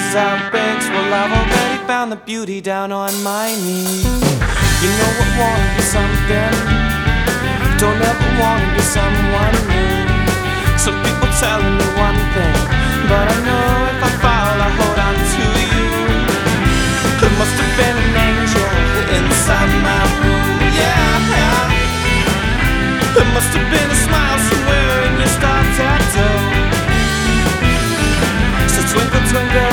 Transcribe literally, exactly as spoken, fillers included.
roses outbreaks. Well, I've already found the beauty down on my knees. You know I wanna be something, don't ever wanna be someone new. Some people telling me one thing, but I know